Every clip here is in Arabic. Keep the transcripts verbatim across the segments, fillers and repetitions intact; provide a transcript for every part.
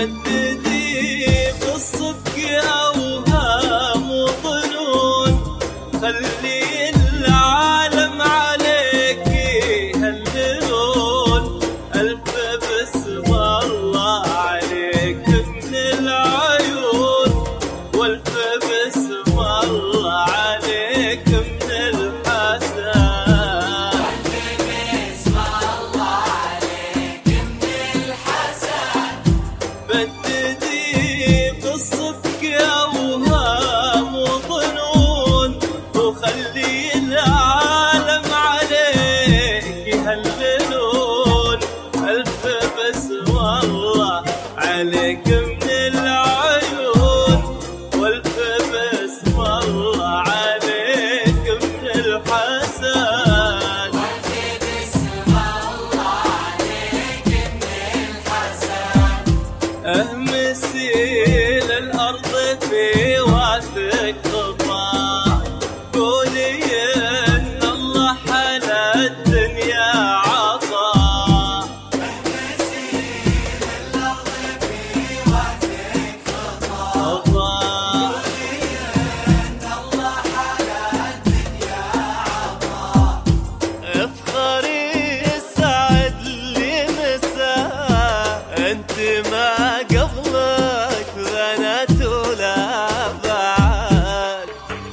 بددي بالصدق أوهام وظنون، خلي العالم عليك يهللون. ألف بسم الله عليك من العيون، والف بسم الله عليك من الحسن. بددي بالصدق أوهام وظنون، وخلي العالم عليك يهللون. ألف بسم الله عليك من العيون، والف بسم الله عليك من الحسن. اهمسي للأرض في وعدك خطاك، قولي إن الله حلا الدنيا عطا. اهمسي للأرض في وعدك خطاك، قولي إن الله حلا الدنيا عطا. افخري السعد اللي مساه، انت ما قبلك بنات ولا بعد.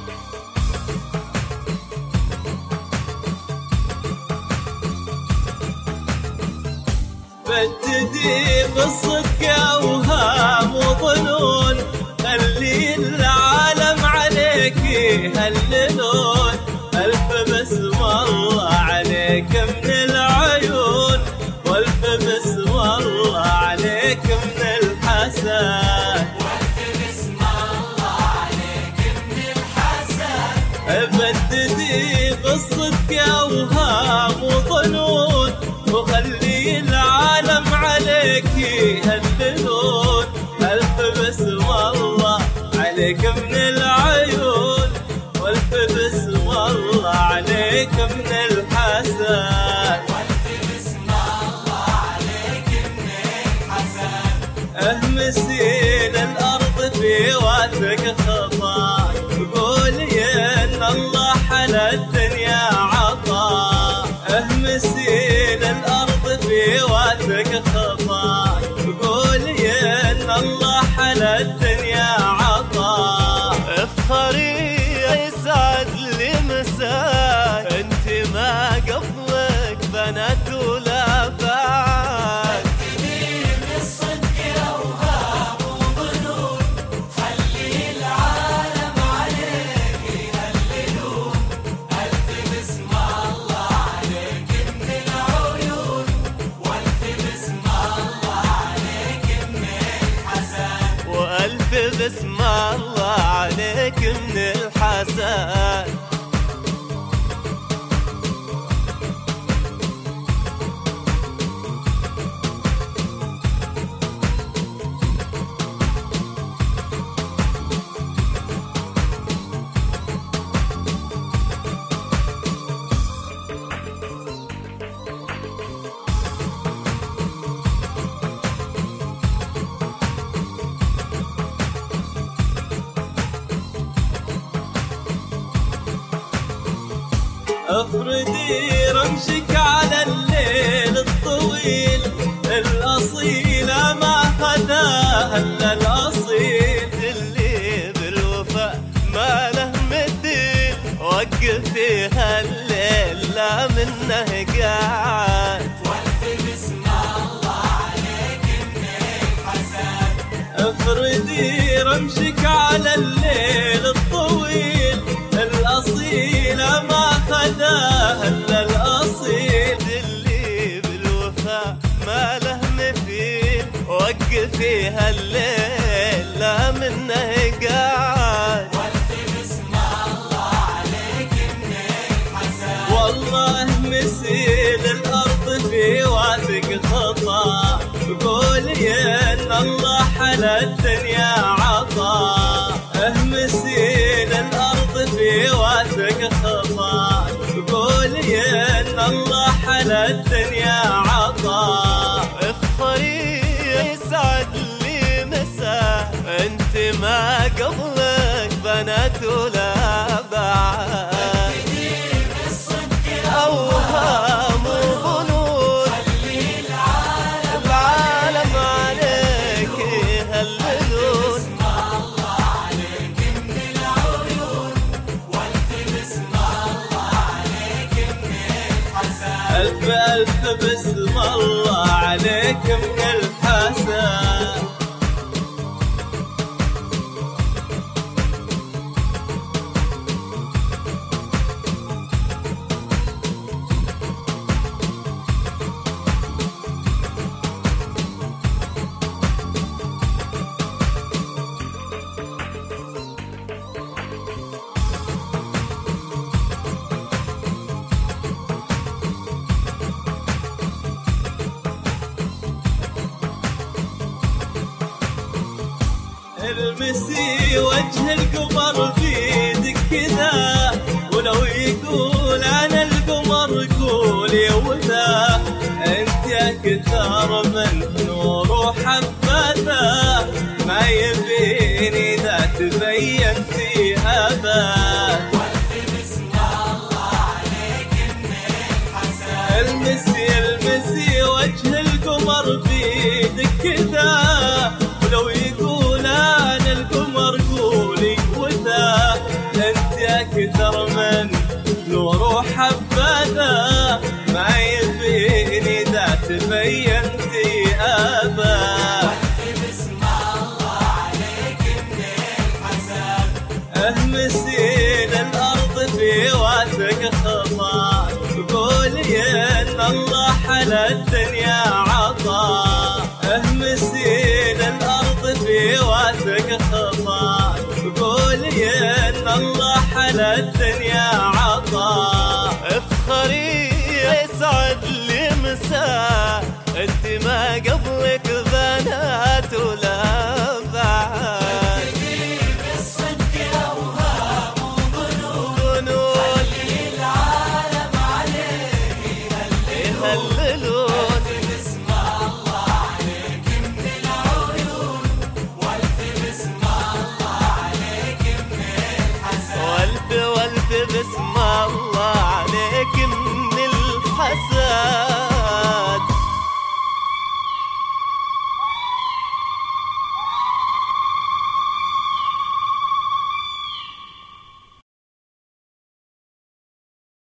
بددي بالصدق أوهام وظنون، خلي العالم عليك يهللون. ألف بسم الله عليك من العيون، والف بسم الله عليك من الحسن. والف بسم الله عليك من الحسن. بددي بالصدق أوهام وظنون، وخلي العالم عليك يهللون. ألف بسم الله عليك من العيون، والف بسم الله عليك من الحسن. والف بسم الله عليك من الحسن. اهمسي للأرض في وعدك خطاك، قولي إن الله حلا الدنيا عطا. اهمسي للأرض في وعدك خطاك، قولي إن الله حلا الدنيا عطا. افخري يسعد لي مساك، انت ما قبلك بنات ولا بعد. بددي بالصدق أوهام وظنون، خلي العالم عليك يهللون. ألف بسم الله عليك من العيون، والف بسم الله عليك من الحسن. وألف بسم الله عليك من الحسن. افردي رمشك على الليل الطويل، الأصيلة ما خداها إلا الأصيل. اللي بالوفاء ما له مثيل، وقف فيها الليل لا منه قاعد. والف بسم الله عليك من الحسن. افردي رمشك على الليل الطويل، الأصيلة ما خداها إلا الأصيل. اللي بالوفاء ما له مثيل، وقف فيها الليل لا منه قاعد. والف بسم الله عليك من الحسن. والله مثيل الأرض في وعدك خطا، قولي إن الله حلا الدنيا عطا. اهمسي للأرض في وعدك خطا، قولي إن الله حلا الدنيا عطا. افخري يسعد لي قبلك بنات ولا بعد، أوهام وظنون خلي العالم العالم عليك يهللون. اسم الله عليك من العيون، والف باسم الله عليك من الحسن. ألف ألف باسم الله عليك من الحسن. المسي وجه القمر بيدك كذا، ولو يقول انا القمر قولي وذا، انت اكثر من نور وحبذا، ما يبيني ذا تبينتي ابد. والف باسم الله عليك من الحسن. المسي المسي وجه القمر بيدك كذا، ولو يقول انا القمر قولي وذا، انت اكثر من نور وحبذا، ما يبيني ذا تبينتي ابا. والف باسم الله عليك من الحسن. اهمسي للارض في واسك خطا، قولي ان الله حلا الدنيا عطا. اهمسي للارض في واسك خطا، قولي ان الله حلا الدنيا عطا. افخري يسعد لي مساء، انت ما قبلك بنات ولا بعد. تجيب الصدق اوهام وظنون، ظنون خلي العالم عليك يهللون. باسم الله عليك من العيون، والف باسم الله عليك من الحسن. والف والف باسم الله عليك من الحسن.